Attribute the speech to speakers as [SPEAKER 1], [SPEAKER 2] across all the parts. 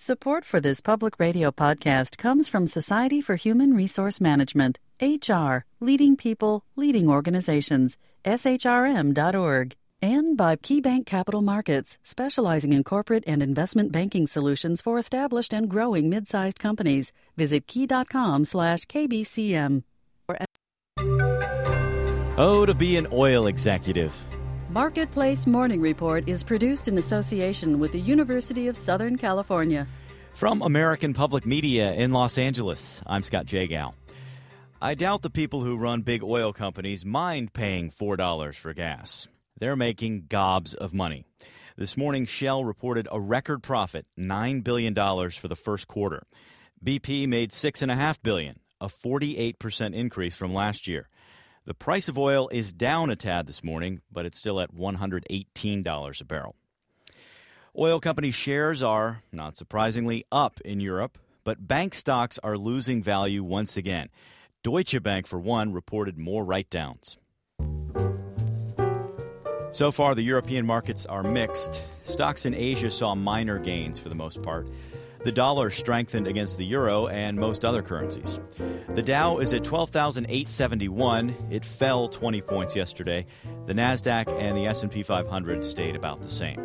[SPEAKER 1] Support for this public radio podcast comes from Society for Human Resource Management, HR, leading people, leading organizations, shrm.org, and by KeyBank Capital Markets, specializing in corporate and investment banking solutions for established and growing mid-sized companies. Visit key.com/KBCM.
[SPEAKER 2] Oh, to be an oil executive.
[SPEAKER 1] Marketplace Morning Report is produced in association with the University of Southern California.
[SPEAKER 2] From American Public Media in Los Angeles, I'm Scott Jagow. I doubt the people who run big oil companies mind paying $4 for gas. They're making gobs of money. This morning, Shell reported a record profit, $9 billion for the first quarter. BP made $6.5 billion, a 48% increase from last year. The price of oil is down a tad this morning, but it's still at $118 a barrel. Oil company shares are, not surprisingly, up in Europe, but bank stocks are losing value once again. Deutsche Bank, for one, reported more write-downs. So far, the European markets are mixed. Stocks in Asia saw minor gains for the most part. The dollar strengthened against the euro and most other currencies. The Dow is at 12,871. It fell 20 points yesterday. The Nasdaq and the S&P 500 stayed about the same.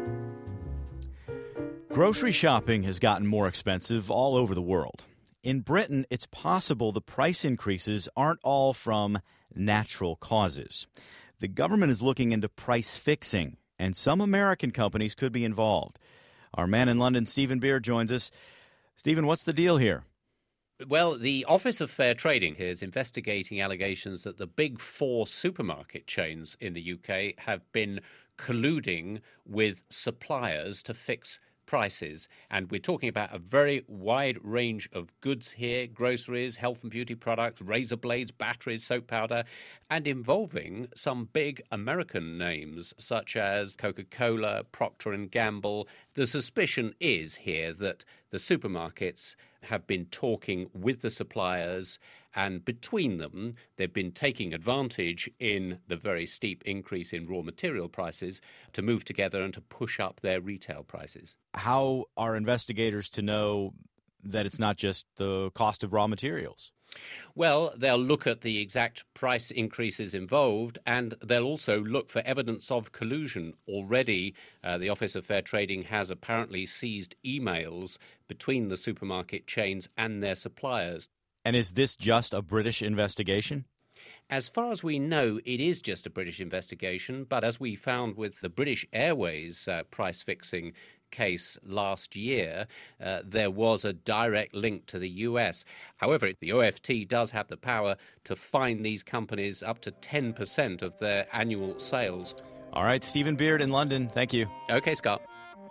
[SPEAKER 2] Grocery shopping has gotten more expensive all over the world. In Britain, it's possible the price increases aren't all from natural causes. The government is looking into price fixing, and some American companies could be involved. Our man in London, Stephen Beard, joins us. Stephen, what's the deal here?
[SPEAKER 3] Well, the Office of Fair Trading here is investigating allegations that the big four supermarket chains in the UK have been colluding with suppliers to fix prices. And we're talking about a very wide range of goods here: groceries, health and beauty products, razor blades, batteries, soap powder, and involving some big American names such as Coca-Cola, Procter & Gamble. The suspicion is here that the supermarkets have been talking with the suppliers, and between them, they've been taking advantage in the very steep increase in raw material prices to move together and to push up their retail prices.
[SPEAKER 2] How are investigators to know that it's not just the cost of raw materials?
[SPEAKER 3] Well, they'll look at the exact price increases involved, and they'll also look for evidence of collusion. Already, the Office of Fair Trading has apparently seized emails between the supermarket chains and their suppliers.
[SPEAKER 2] And is this just a British investigation?
[SPEAKER 3] As far as we know, it is just a British investigation, but as we found with the British Airways price-fixing case last year, there was a direct link to the US. However, the OFT does have the power to fine these companies up to 10% of their annual sales.
[SPEAKER 2] All right, Stephen Beard in London, thank you.
[SPEAKER 3] Okay, Scott.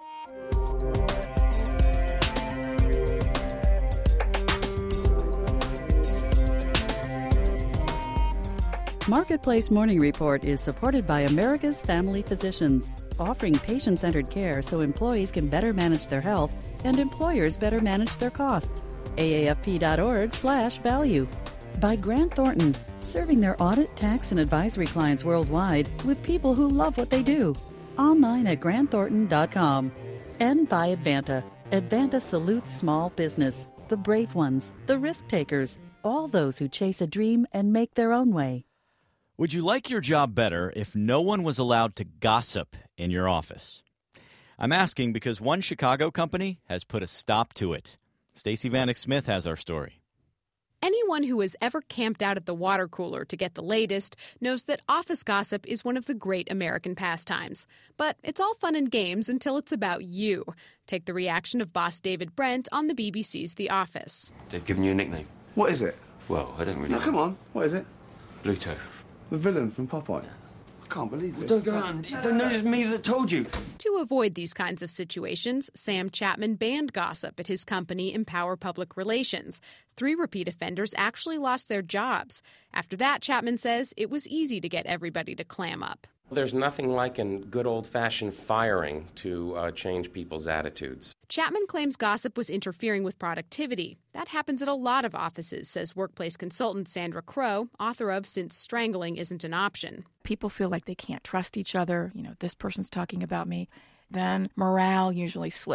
[SPEAKER 1] Marketplace Morning Report is supported by America's Family Physicians, offering patient-centered care so employees can better manage their health and employers better manage their costs. AAFP.org/value. By Grant Thornton, serving their audit, tax, and advisory clients worldwide with people who love what they do. Online at grantthornton.com. And by Advanta. Advanta salutes small business, the brave ones, the risk takers, all those who chase a dream and make their own way.
[SPEAKER 2] Would you like your job better if no one was allowed to gossip in your office? I'm asking because one Chicago company has put a stop to it. Stacey Vanek Smith has our story.
[SPEAKER 4] Anyone who has ever camped out at the water cooler to get the latest knows that office gossip is one of the great American pastimes. But it's all fun and games until it's about you. Take the reaction of boss David Brent on the BBC's The Office.
[SPEAKER 5] They've given you a nickname.
[SPEAKER 6] What is it?
[SPEAKER 5] Well, I don't really
[SPEAKER 6] No,
[SPEAKER 5] know.
[SPEAKER 6] come on. What is it?
[SPEAKER 5] Bluto.
[SPEAKER 6] The villain from Popeye. I can't believe it.
[SPEAKER 5] Don't go on. You don't know it's me that told you.
[SPEAKER 4] To avoid these kinds of situations, Sam Chapman banned gossip at his company Empower Public Relations. 3 repeat offenders actually lost their jobs. After that, Chapman says it was easy to get everybody to clam up.
[SPEAKER 7] There's nothing like a good old-fashioned firing to change people's attitudes.
[SPEAKER 4] Chapman claims gossip was interfering with productivity. That happens at a lot of offices, says workplace consultant Sandra Crow, author of Since Strangling Isn't an Option.
[SPEAKER 8] People feel like they can't trust each other. This person's talking about me. Then morale usually slips.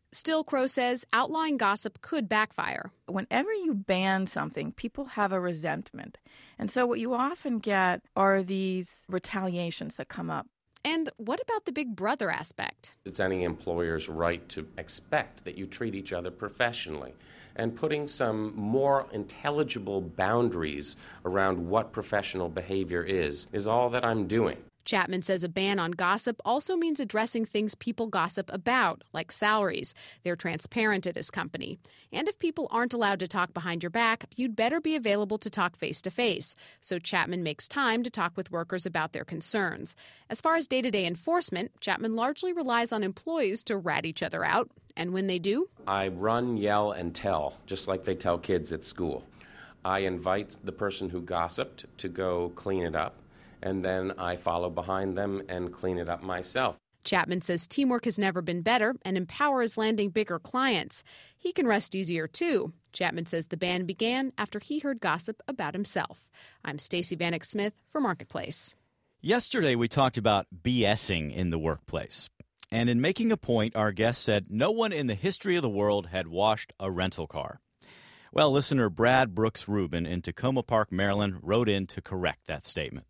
[SPEAKER 4] Still, Crow says outlawing gossip could backfire.
[SPEAKER 8] Whenever you ban something, people have a resentment. And so what you often get are these retaliations that come up.
[SPEAKER 4] And what about the big brother aspect?
[SPEAKER 7] It's any employer's right to expect that you treat each other professionally. And putting some more intelligible boundaries around what professional behavior is all that I'm doing.
[SPEAKER 4] Chapman says a ban on gossip also means addressing things people gossip about, like salaries. They're transparent at his company. And if people aren't allowed to talk behind your back, you'd better be available to talk face-to-face. So Chapman makes time to talk with workers about their concerns. As far as day-to-day enforcement, Chapman largely relies on employees to rat each other out. And when they do,
[SPEAKER 7] I run, yell, and tell, just like they tell kids at school. I invite the person who gossiped to go clean it up, and then I follow behind them and clean it up myself.
[SPEAKER 4] Chapman says teamwork has never been better, and Empower is landing bigger clients. He can rest easier, too. Chapman says the ban began after he heard gossip about himself. I'm Stacey Vanek Smith for Marketplace.
[SPEAKER 2] Yesterday, we talked about BSing in the workplace. And in making a point, our guest said no one in the history of the world had washed a rental car. Well, listener Brad Brooks Rubin in Tacoma Park, Maryland, wrote in to correct that statement.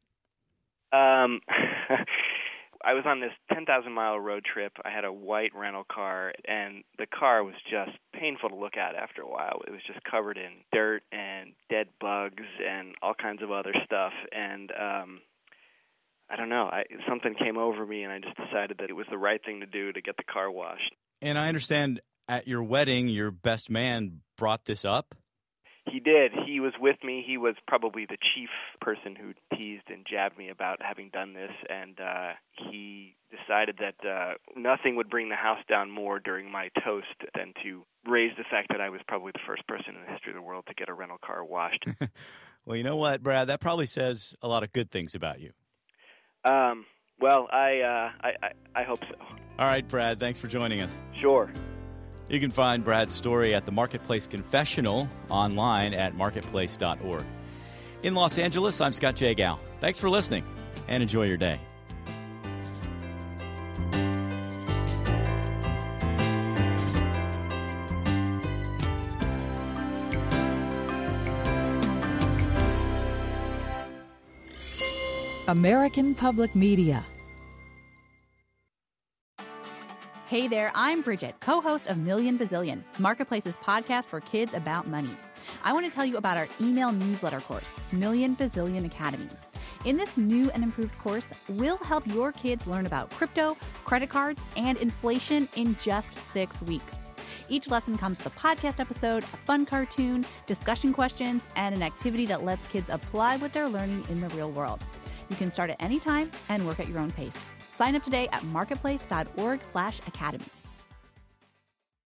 [SPEAKER 9] I was on this 10,000-mile road trip. I had a white rental car, and the car was just painful to look at after a while. It was just covered in dirt and dead bugs and all kinds of other stuff. And I don't know. Something came over me, and I just decided that it was the right thing to do to get the car washed.
[SPEAKER 2] And I understand at your wedding, your best man brought this up?
[SPEAKER 9] He did. He was with me. He was probably the chief person who teased and jabbed me about having done this, and he decided that nothing would bring the house down more during my toast than to raise the fact that I was probably the first person in the history of the world to get a rental car washed.
[SPEAKER 2] Well, you know what, Brad? That probably says a lot of good things about you.
[SPEAKER 9] Well, I hope so.
[SPEAKER 2] All right, Brad, thanks for joining us.
[SPEAKER 9] Sure.
[SPEAKER 2] You can find Brad's story at the Marketplace Confessional online at marketplace.org. In Los Angeles, I'm Scott Jagow. Thanks for listening, and enjoy your day.
[SPEAKER 1] American Public Media.
[SPEAKER 10] Hey there, I'm Bridget, co-host of Million Bazillion, Marketplace's podcast for kids about money. I want to tell you about our email newsletter course, Million Bazillion Academy. In this new and improved course, we'll help your kids learn about crypto, credit cards, and inflation in just 6 weeks. Each lesson comes with a podcast episode, a fun cartoon, discussion questions, and an activity that lets kids apply what they're learning in the real world. You can start at any time and work at your own pace. Sign up today at marketplace.org/academy.